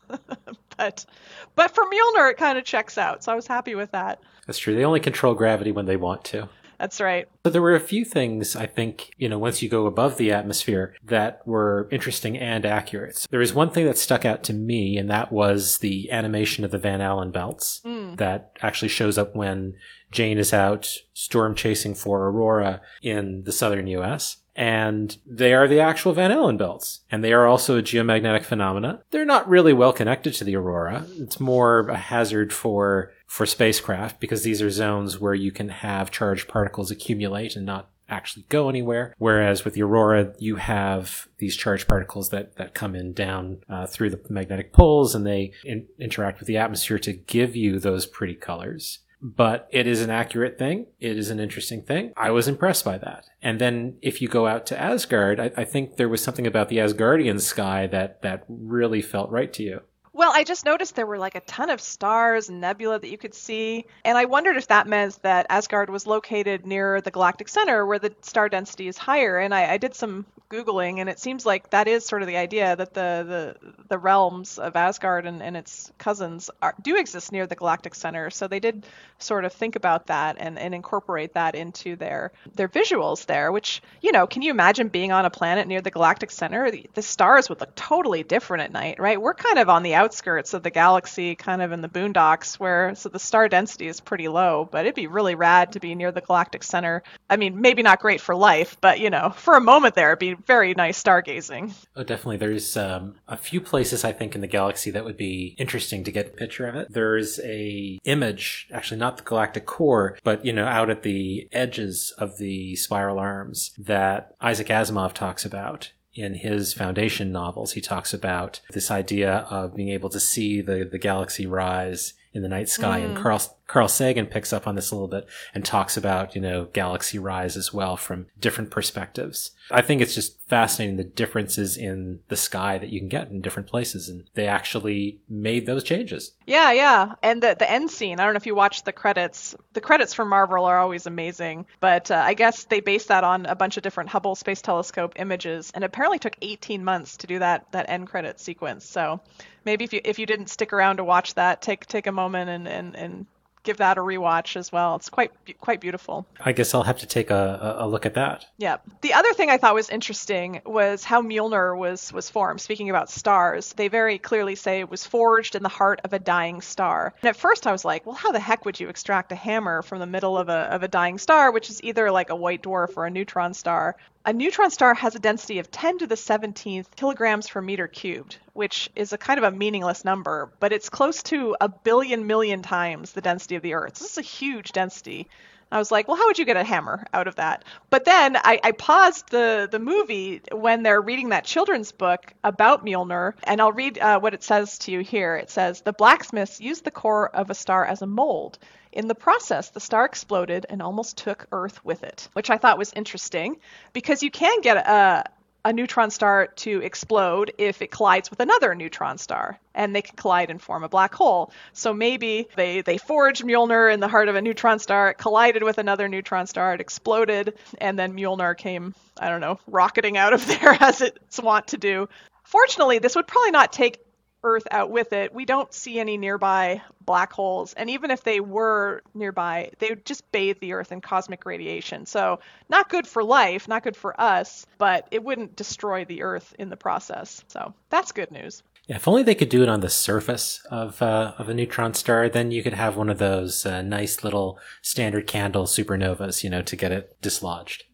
but but for Mjolnir, it kind of checks out. So I was happy with that. That's true. They only control gravity when they want to. That's right. But there were a few things, I think, you know, once you go above the atmosphere that were interesting and accurate. There was one thing that stuck out to me, and that was the animation of the Van Allen belts mm. that actually shows up when Jane is out storm chasing for Aurora in the southern U S. And they are the actual Van Allen belts. And they are also a geomagnetic phenomena. They're not really well connected to the Aurora. It's more a hazard for for spacecraft because these are zones where you can have charged particles accumulate and not actually go anywhere. Whereas with the Aurora, you have these charged particles that, that come in down uh, through the magnetic poles and they in- interact with the atmosphere to give you those pretty colors. But it is an accurate thing. It is an interesting thing. I was impressed by that. And then if you go out to Asgard, I, I think there was something about the Asgardian sky that, that really felt right to you. Well, I just noticed there were like a ton of stars and nebula that you could see. And I wondered if that meant that Asgard was located near the galactic center where the star density is higher. And I, I did some Googling, and it seems like that is sort of the idea, that the, the, the realms of Asgard and, and its cousins are, do exist near the galactic center. So they did sort of think about that and, and incorporate that into their, their visuals there, which, you know, can you imagine being on a planet near the galactic center? The, the stars would look totally different at night, right? We're kind of on the outskirts of the galaxy, kind of in the boondocks, where so the star density is pretty low, but it'd be really rad to be near the galactic center. I mean, maybe not great for life, but, you know, for a moment there, it'd be very nice stargazing. Oh, definitely. There's um, a few places, I think, in the galaxy that would be interesting to get a picture of it. There's a image, actually not the galactic core, but, you know, out at the edges of the spiral arms that Isaac Asimov talks about. In his Foundation novels, he talks about this idea of being able to see the, the galaxy rise in the night sky. Mm. And Carl, Carl Sagan picks up on this a little bit and talks about, you know, galaxy rise as well from different perspectives. I think it's just fascinating the differences in the sky that you can get in different places. And they actually made those changes. Yeah, yeah. And the, the end scene, I don't know if you watched the credits. The credits from Marvel are always amazing. But uh, I guess they based that on a bunch of different Hubble Space Telescope images. And it apparently took eighteen months to do that, that end credit sequence. So maybe if you if you didn't stick around to watch that, take take a moment and, and, and give that a rewatch as well. It's quite quite beautiful. I guess I'll have to take a, a look at that. Yeah. The other thing I thought was interesting was how Mjolnir was was formed. Speaking about stars, they very clearly say it was forged in the heart of a dying star. And at first I was like, well, how the heck would you extract a hammer from the middle of a of a dying star, which is either like a white dwarf or a neutron star? A neutron star has a density of ten to the seventeenth kilograms per meter cubed, which is a kind of a meaningless number, but it's close to a billion million times the density of the Earth. This is a huge density. I was like, well, how would you get a hammer out of that? But then I, I paused the, the movie when they're reading that children's book about Mjolnir, and I'll read uh, what it says to you here. It says, the blacksmiths used the core of a star as a mold. In the process, the star exploded and almost took Earth with it, which I thought was interesting because you can get a, a neutron star to explode if it collides with another neutron star, and they can collide and form a black hole. So maybe they, they forged Mjolnir in the heart of a neutron star, it collided with another neutron star, it exploded, and then Mjolnir came, I don't know, rocketing out of there as it's wont to do. Fortunately, this would probably not take Earth out with it. We don't see any nearby black holes, and even if they were nearby, they would just bathe the Earth in cosmic radiation. So not good for life, not good for us, but it wouldn't destroy the Earth in the process. So that's good news. Yeah, if only they could do it on the surface of uh, of a neutron star, then you could have one of those uh, nice little standard candle supernovas, you know, to get it dislodged.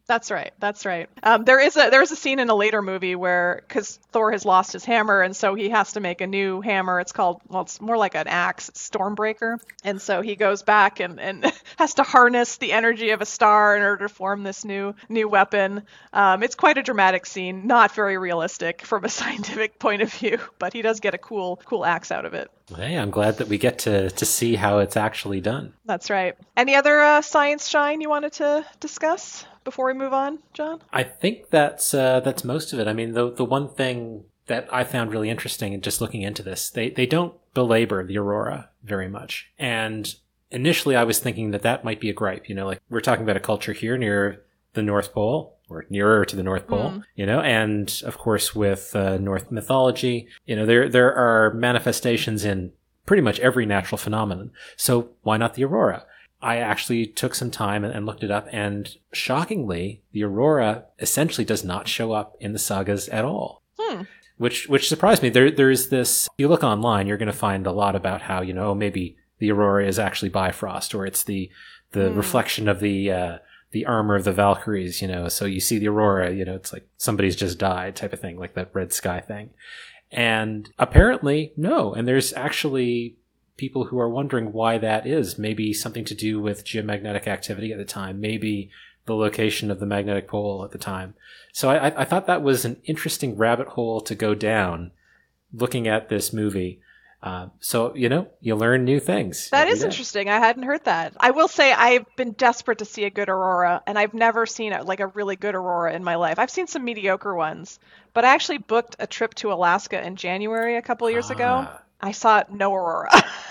That's right. That's right. Um, there is a there is a scene in a later movie where, because Thor has lost his hammer, and so he has to make a new hammer. It's called, well, it's more like an axe, it's Stormbreaker. And so he goes back and, and has to harness the energy of a star in order to form this new new weapon. Um, it's quite a dramatic scene, not very realistic from a scientific point of view, but he does get a cool cool axe out of it. Hey, I'm glad that we get to, to see how it's actually done. That's right. Any other uh, science shine you wanted to discuss before we move on, John? I think that's uh, that's most of it. I mean, the the one thing that I found really interesting in just looking into this, they they don't belabor the aurora very much. And initially, I was thinking that that might be a gripe. You know, like we're talking about a culture here near the North Pole, or nearer to the North Pole, mm. you know, and of course with uh, North mythology, you know, there there are manifestations in pretty much every natural phenomenon. So why not the aurora? I actually took some time and, and looked it up, and shockingly, the aurora essentially does not show up in the sagas at all. Hmm. Which which surprised me. There there's this. If you look online, you're going to find a lot about how, you know, maybe the aurora is actually Bifrost, or it's the the hmm. reflection of the uh, the armor of the Valkyries. You know, so you see the aurora. You know, it's like somebody's just died, type of thing, like that red sky thing. And apparently, no. And there's actually people who are wondering why that is. Maybe something to do with geomagnetic activity at the time. Maybe the location of the magnetic pole at the time. So I, I thought that was an interesting rabbit hole to go down looking at this movie. Uh, so, you know, you learn new things. That is day. Interesting. I hadn't heard that. I will say I've been desperate to see a good aurora, and I've never seen a, like a really good aurora in my life. I've seen some mediocre ones, but I actually booked a trip to Alaska in January a couple years ah. ago. I saw no aurora.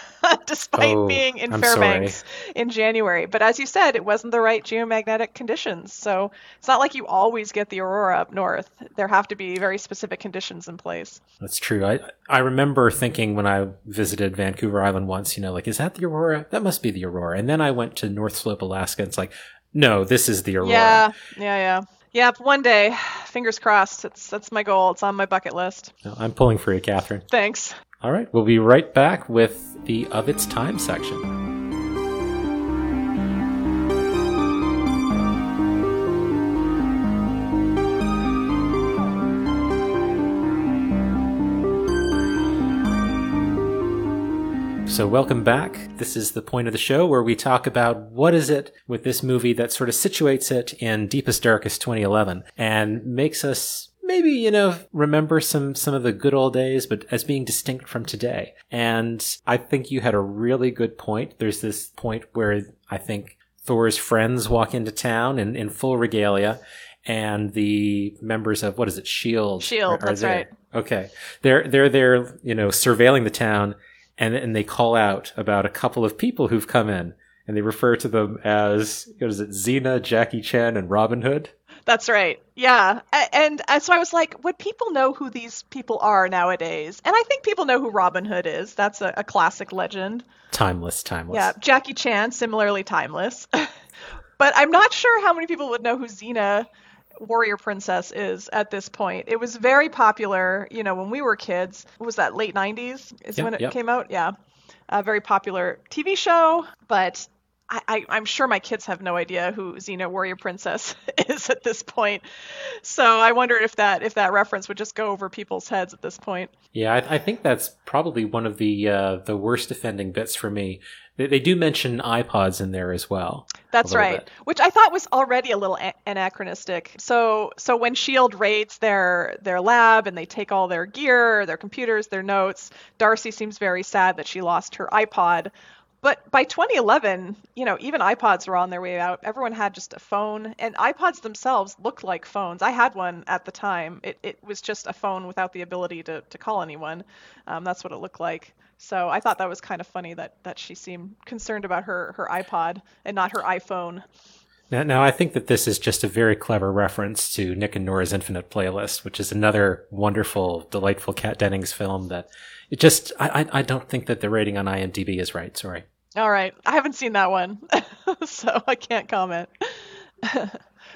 Despite oh, being in I'm Fairbanks sorry. in January. But as you said, it wasn't the right geomagnetic conditions. So it's not like you always get the aurora up north. There have to be very specific conditions in place. That's true. I I remember thinking when I visited Vancouver Island once, you know, like, is that the aurora? That must be the aurora. And then I went to North Slope, Alaska. And it's like, no, this is the aurora. Yeah, yeah, yeah. Yeah, one day, fingers crossed. It's that's my goal. It's on my bucket list. No, I'm pulling for you, Catherine. Thanks. All right, we'll be right back with the Of Its Time section. So welcome back. This is the point of the show where we talk about what is it with this movie that sort of situates it in deepest, darkest twenty eleven and makes us maybe, you know, remember some, some of the good old days, but as being distinct from today. And I think you had a really good point. There's this point where I think Thor's friends walk into town in, in full regalia, and the members of, what is it, SHIELD? SHIELD, are, are that's there. right. Okay. They're, they're there, you know, surveilling the town, and, and they call out about a couple of people who've come in, and they refer to them as, what is it, Xena, Jackie Chan, and Robin Hood? That's right. Yeah. And, and so I was like, would people know who these people are nowadays? And I think people know who Robin Hood is. That's a, a classic legend. Timeless, timeless. Yeah. Jackie Chan, similarly timeless. But I'm not sure how many people would know who Xena, Warrior Princess, is at this point. It was very popular, you know, when we were kids. What was that, late nineties is yep, when it yep. came out? Yeah. A very popular T V show, but I, I, I'm sure my kids have no idea who Xena, Warrior Princess is at this point. So I wondered if that if that reference would just go over people's heads at this point. Yeah, I, I think that's probably one of the uh, the worst offending bits for me. They, they do mention iPods in there as well. That's right, bit. Which I thought was already a little a- anachronistic. So so when SHIELD raids their their lab and they take all their gear, their computers, their notes, Darcy seems very sad that she lost her iPod. But by twenty eleven, you know, even iPods were on their way out. Everyone had just a phone, and iPods themselves looked like phones. I had one at the time. It it was just a phone without the ability to, to call anyone. Um, that's what it looked like. So I thought that was kind of funny that, that she seemed concerned about her, her iPod and not her iPhone. Now, now, I think that this is just a very clever reference to Nick and Nora's Infinite Playlist, which is another wonderful, delightful Kat Dennings film that it just, I, I, I don't think that the rating on IMDb is right. Sorry. All right. I haven't seen that one, so I can't comment.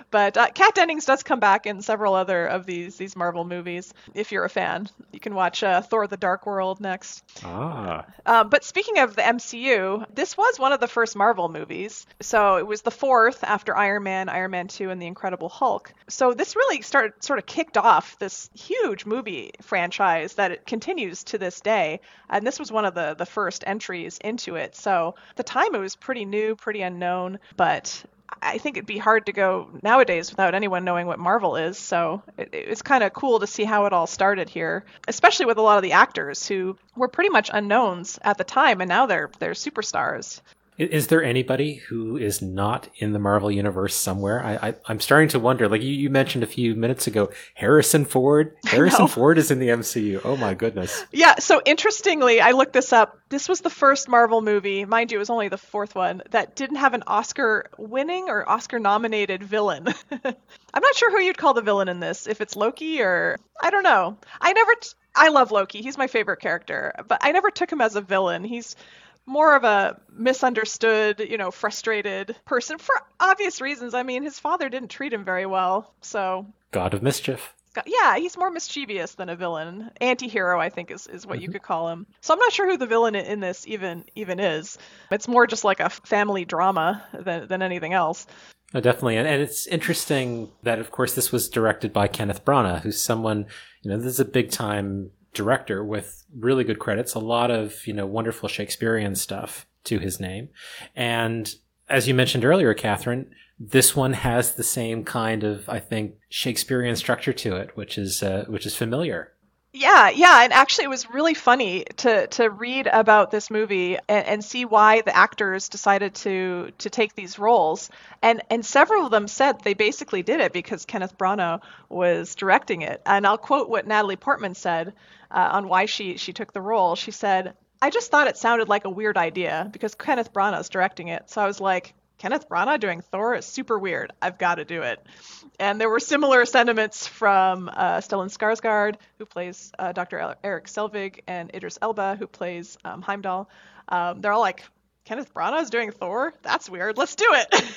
But uh, Kat Dennings does come back in several other of these these Marvel movies. If you're a fan, you can watch uh, Thor: The Dark World next. Ah. Uh, but speaking of the M C U, this was one of the first Marvel movies. So it was the fourth after Iron Man, Iron Man two, and The Incredible Hulk. So this really started sort of kicked off this huge movie franchise that it continues to this day. And this was one of the, the first entries into it. So at the time it was pretty new, pretty unknown, but I think it'd be hard to go nowadays without anyone knowing what Marvel is. So it, it's kind of cool to see how it all started here, especially with a lot of the actors who were pretty much unknowns at the time, and now they're they're superstars. Is there anybody who is not in the Marvel universe somewhere? I, I, I'm starting to wonder, like you, you mentioned a few minutes ago, Harrison Ford. Harrison Ford is in the M C U. Oh my goodness. Yeah, so interestingly, I looked this up. This was the first Marvel movie, mind you, it was only the fourth one, that didn't have an Oscar-winning or Oscar-nominated villain. I'm not sure who you'd call the villain in this, if it's Loki or... I don't know. I never... T- I love Loki. He's my favorite character, but I never took him as a villain. He's more of a misunderstood, you know, frustrated person for obvious reasons. I mean, his father didn't treat him very well, so... God of mischief. Yeah, he's more mischievous than a villain. Anti-hero, I think, is, is what mm-hmm. you could call him. So I'm not sure who the villain in this even even is. It's more just like a family drama than, than anything else. Oh, definitely. And, and it's interesting that, of course, this was directed by Kenneth Branagh, who's someone, you know, this is a big-time director with really good credits, a lot of, you know, wonderful Shakespearean stuff to his name. And as you mentioned earlier, Catherine, this one has the same kind of, I think, Shakespearean structure to it, which is uh, which is familiar. Yeah, yeah, and actually it was really funny to to read about this movie and, and see why the actors decided to to take these roles. And and several of them said they basically did it because Kenneth Branagh was directing it. And I'll quote what Natalie Portman said uh, on why she she took the role. She said, "I just thought it sounded like a weird idea because Kenneth Branagh's directing it. So I was like, Kenneth Branagh doing Thor is super weird. I've got to do it." And there were similar sentiments from uh, Stellan Skarsgård, who plays uh, Doctor Eric Selvig, and Idris Elba, who plays um, Heimdall. Um, they're all like, Kenneth Branagh is doing Thor? That's weird. Let's do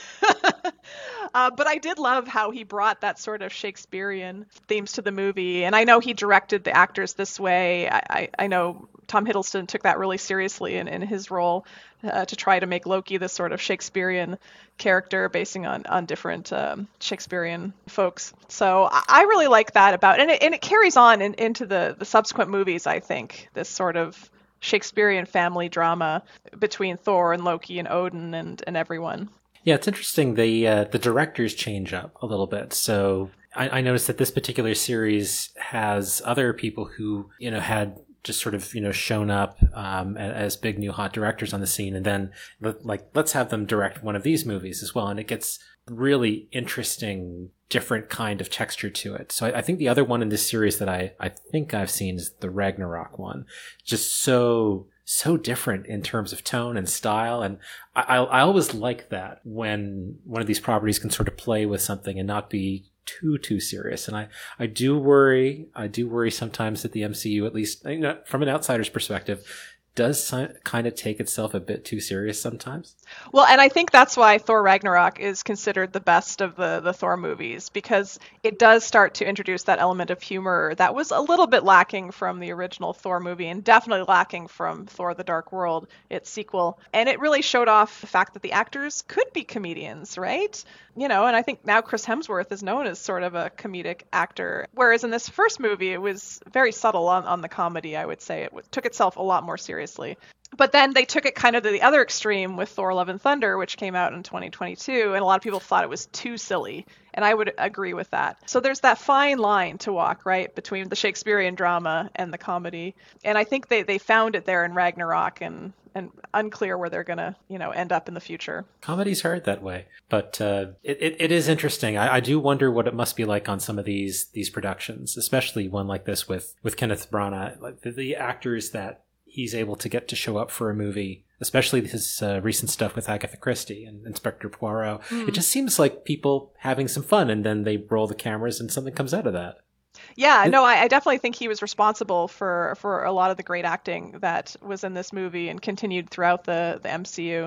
it. uh, but I did love how he brought that sort of Shakespearean themes to the movie. And I know he directed the actors this way. I, I, I know Tom Hiddleston took that really seriously in, in his role uh, to try to make Loki this sort of Shakespearean character basing on, on different um, Shakespearean folks. So I, I really like that about it. And it, and it carries on in, into the, the subsequent movies, I think, this sort of Shakespearean family drama between Thor and Loki and Odin and, and everyone. Yeah, it's interesting. The uh, the directors change up a little bit. So I, I noticed that this particular series has other people who, you know, had just sort of, you know, shown up um, as big new hot directors on the scene. And then, like, let's have them direct one of these movies as well. And it gets really interesting, different kind of texture to it. So I, I think the other one in this series that I, I think I've seen is the Ragnarok one. Just so, so different in terms of tone and style. And I, I, I always like that when one of these properties can sort of play with something and not be too, too serious. And I, I do worry, I do worry sometimes that the M C U, at least, you know, from an outsider's perspective, does kind of take itself a bit too serious sometimes. Well, and I think that's why Thor Ragnarok is considered the best of the, the Thor movies, because it does start to introduce that element of humor that was a little bit lacking from the original Thor movie and definitely lacking from Thor the Dark World, its sequel. And it really showed off the fact that the actors could be comedians, right? You know, and I think now Chris Hemsworth is known as sort of a comedic actor, whereas in this first movie, it was very subtle on, on the comedy, I would say. It w- took itself a lot more seriously. But then they took it kind of to the other extreme with Thor Love and Thunder, which came out in twenty twenty-two, and a lot of people thought it was too silly, and I would agree with that. So there's that fine line to walk, right, between the Shakespearean drama and the comedy, and I think they, they found it there in Ragnarok, and and unclear where they're going to, you know, end up in the future. Comedy's hard that way, but uh, it, it, it is interesting. I, I do wonder what it must be like on some of these these productions, especially one like this with, with Kenneth Branagh. Like the, the actors that he's able to get to show up for a movie, especially his uh, recent stuff with Agatha Christie and Inspector Poirot. Mm. It just seems like people having some fun, and then they roll the cameras and something comes out of that. Yeah, no, I, I definitely think he was responsible for, for a lot of the great acting that was in this movie and continued throughout the, the M C U.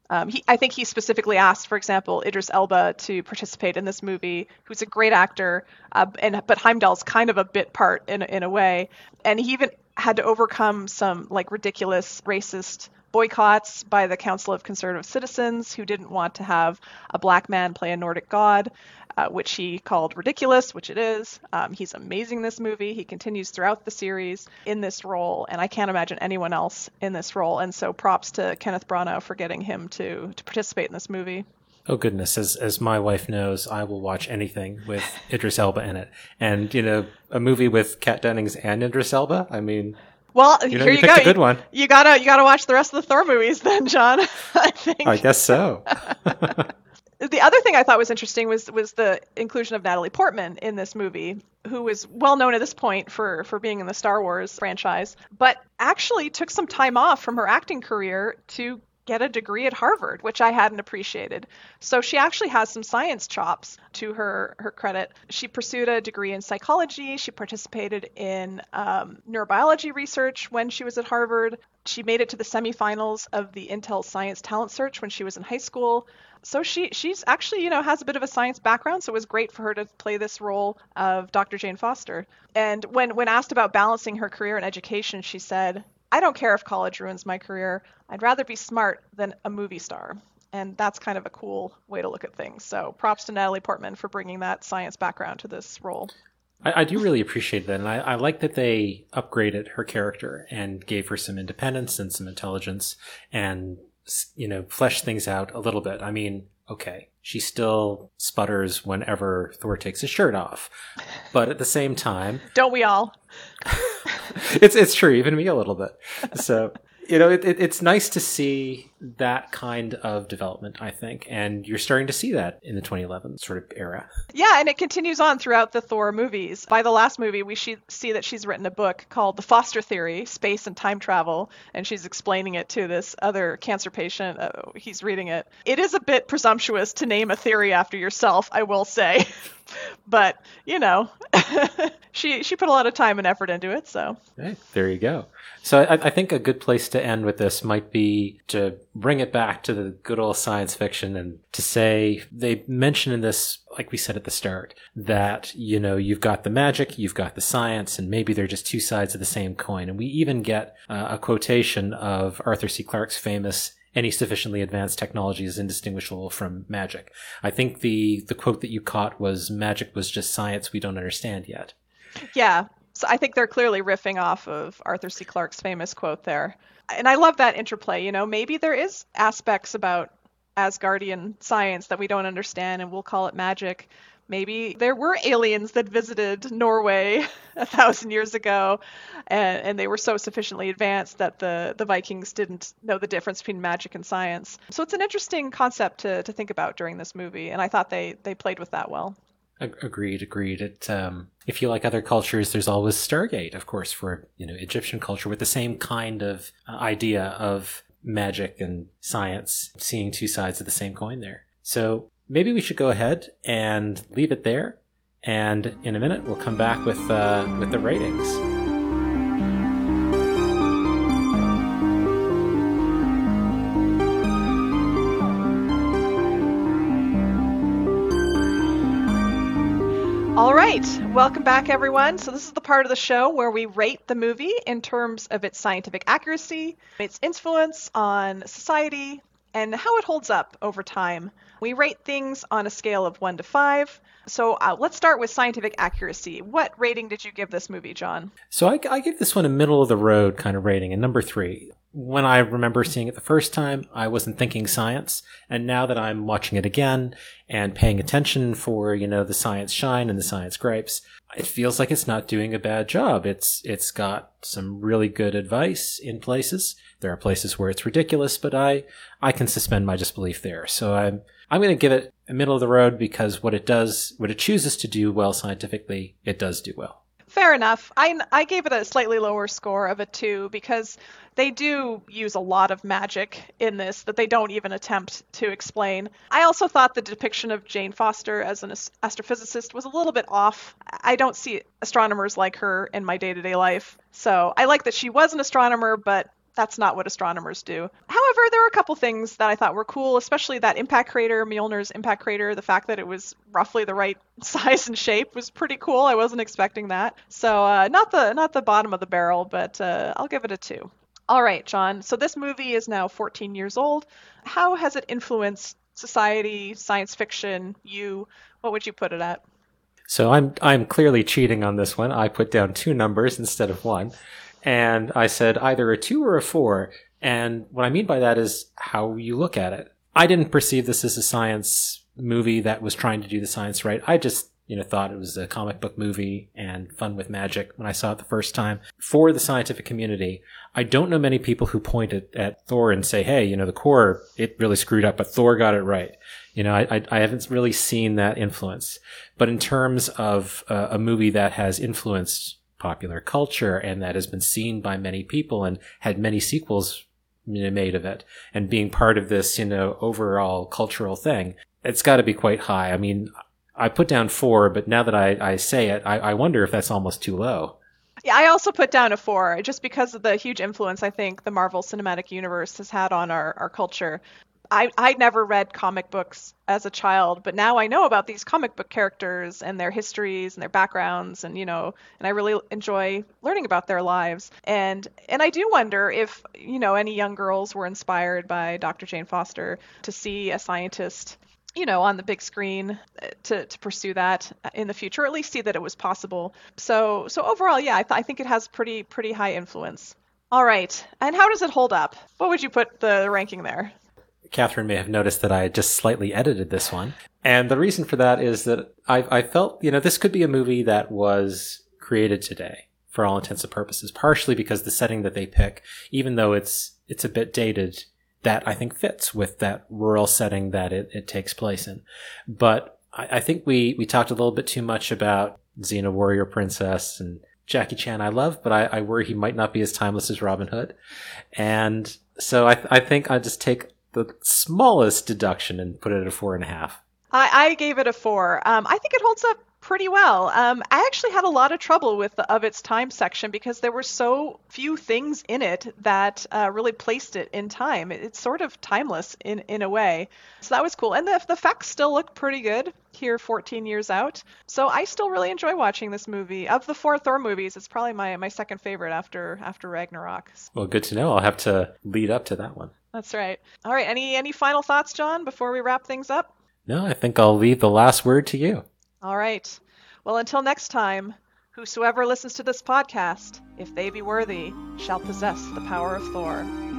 Um, he, I think he specifically asked, for example, Idris Elba to participate in this movie, who's a great actor, uh, and but Heimdall's kind of a bit part in in a way, and he even had to overcome some like ridiculous racist boycotts by the Council of Conservative Citizens, who didn't want to have a black man play a Nordic god, uh, which he called ridiculous, which it is. Um, he's amazing in this movie. He continues throughout the series in this role, and I can't imagine anyone else in this role. And so props to Kenneth Branagh for getting him to to participate in this movie. Oh goodness, as as my wife knows, I will watch anything with Idris Elba in it. And, you know, a movie with Kat Dennings and Idris Elba, I mean, well, you know, here you you picked go. a good one. You, you gotta you gotta watch the rest of the Thor movies then, John. I think. I guess so. The other thing I thought was interesting was was the inclusion of Natalie Portman in this movie, who is well known at this point for, for being in the Star Wars franchise, but actually took some time off from her acting career to get a degree at Harvard, which I hadn't appreciated. So she actually has some science chops to her, her credit. She pursued a degree in psychology. She participated in um, neurobiology research when she was at Harvard. She made it to the semifinals of the Intel Science Talent Search when she was in high school. So she she's actually, you know, has a bit of a science background, so it was great for her to play this role of Doctor Jane Foster. And when, when asked about balancing her career and education, she said, "I don't care if college ruins my career. I'd rather be smart than a movie star." And that's kind of a cool way to look at things. So props to Natalie Portman for bringing that science background to this role. I, I do really appreciate that, and I, I like that they upgraded her character and gave her some independence and some intelligence and, you know, fleshed things out a little bit. I mean, okay, she still sputters whenever Thor takes his shirt off, but at the same time... Don't we all? it's it's true, even me a little bit. So, you know, it, it, it's nice to see that kind of development, I think, and you're starting to see that in the twenty eleven sort of era. Yeah, and it continues on throughout the Thor movies. By the last movie, we she- see that she's written a book called The Foster Theory, Space and Time Travel, and she's explaining it to this other cancer patient. Uh, he's reading it. It is a bit presumptuous to name a theory after yourself, I will say. But, you know, she she put a lot of time and effort into it, so. Hey, there you go. So I, I think a good place to end with this might be to bring it back to the good old science fiction and to say, they mention in this, like we said at the start, that, you know, you've got the magic, you've got the science, and maybe they're just two sides of the same coin. And we even get uh, a quotation of Arthur C. Clarke's famous "Any sufficiently advanced technology is indistinguishable from magic." I think the, the quote that you caught was, "Magic was just science we don't understand yet." Yeah. So I think they're clearly riffing off of Arthur C. Clarke's famous quote there. And I love that interplay. You know, maybe there is aspects about Asgardian science that we don't understand and we'll call it magic. Maybe there were aliens that visited Norway a thousand years ago, and, and they were so sufficiently advanced that the, the Vikings didn't know the difference between magic and science. So it's an interesting concept to, to think about during this movie, and I thought they, they played with that well. Agreed, agreed. It, um, if you like other cultures, there's always Stargate, of course, for, you know, Egyptian culture with the same kind of uh, idea of magic and science, seeing two sides of the same coin there. So maybe we should go ahead and leave it there. And in a minute, we'll come back with, uh, with the ratings. All right, welcome back, everyone. So this is the part of the show where we rate the movie in terms of its scientific accuracy, its influence on society, and how it holds up over time. We rate things on a scale of one to five. So uh, let's start with scientific accuracy. What rating did you give this movie, John? So I, I give this one a middle of the road kind of rating, a number three. When I remember seeing it the first time, I wasn't thinking science. And now that I'm watching it again and paying attention for, you know, the science shine and the science gripes, it feels like it's not doing a bad job. It's, it's got some really good advice in places. There are places where it's ridiculous, but I, I can suspend my disbelief there. So I'm, I'm going to give it a middle of the road because what it does, what it chooses to do well scientifically, it does do well. Fair enough. I, I gave it a slightly lower score of a two because they do use a lot of magic in this that they don't even attempt to explain. I also thought the depiction of Jane Foster as an astrophysicist was a little bit off. I don't see astronomers like her in my day-to-day life. So I like that she was an astronomer, but that's not what astronomers do. However, there were a couple things that I thought were cool, especially that impact crater, Mjolnir's impact crater. The fact that it was roughly the right size and shape was pretty cool. I wasn't expecting that. So uh, not the not the bottom of the barrel, but uh, I'll give it a two. All right, John. So this movie is now fourteen years old. How has it influenced society, science fiction, you? What would you put it at? So I'm I'm clearly cheating on this one. I put down two numbers instead of one. And I said either a two or a four. And what I mean by that is how you look at it. I didn't perceive this as a science movie that was trying to do the science right. I just, you know, thought it was a comic book movie and fun with magic when I saw it the first time. For the scientific community, I don't know many people who point at, at Thor and say, hey, you know, the core, it really screwed up, but Thor got it right. You know, I, I, I haven't really seen that influence. But in terms of uh, a movie that has influenced popular culture and that has been seen by many people and had many sequels, you know, made of it, and being part of this, you know, overall cultural thing, it's got to be quite high. I mean, I put down four, but now that I, I say it, I, I wonder if that's almost too low. Yeah, I also put down a four, just because of the huge influence I think the Marvel Cinematic Universe has had on our, our culture. I, I never read comic books as a child, but now I know about these comic book characters and their histories and their backgrounds, and, you know, and I really enjoy learning about their lives. And and I do wonder if, you know, any young girls were inspired by Doctor Jane Foster to see a scientist, you know, on the big screen, to, to pursue that in the future, or at least see that it was possible. So so overall, yeah, I, th- I think it has pretty pretty high influence. All right. And how does it hold up? What would you put the ranking there? Catherine may have noticed that I had just slightly edited this one. And the reason for that is that I, I felt, you know, this could be a movie that was created today for all intents and purposes, partially because the setting that they pick, even though it's it's a bit dated, that I think fits with that rural setting that it, it takes place in. But I, I think we, we talked a little bit too much about Xena Warrior Princess and Jackie Chan I love, but I, I worry he might not be as timeless as Robin Hood. And so I, I think I'll just take the smallest deduction and put it at a four and a half. I, I gave it a four. Um, I think it holds up pretty well. Um, I actually had a lot of trouble with the of its time section because there were so few things in it that uh, really placed it in time. It, it's sort of timeless in, in a way. So that was cool. And the, the effects still look pretty good here fourteen years out. So I still really enjoy watching this movie. Of the four Thor movies, it's probably my, my second favorite after after Ragnarok. Well, good to know. I'll have to lead up to that one. That's right. All right. Any any final thoughts, John, before we wrap things up? No, I think I'll leave the last word to you. All right. Well, until next time, whosoever listens to this podcast, if they be worthy, shall possess the power of Thor.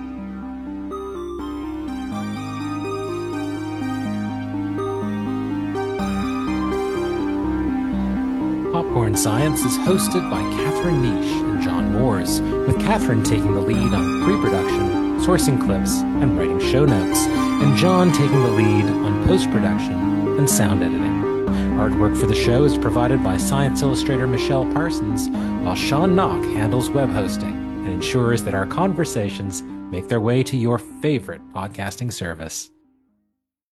Popcorn Science is hosted by Catherine Niche and John Moores, with Catherine taking the lead on pre-production, sourcing clips, and writing show notes, and John taking the lead on post-production and sound editing. Artwork for the show is provided by Science Illustrator Michelle Parsons, while Sean Knock handles web hosting and ensures that our conversations make their way to your favorite podcasting service.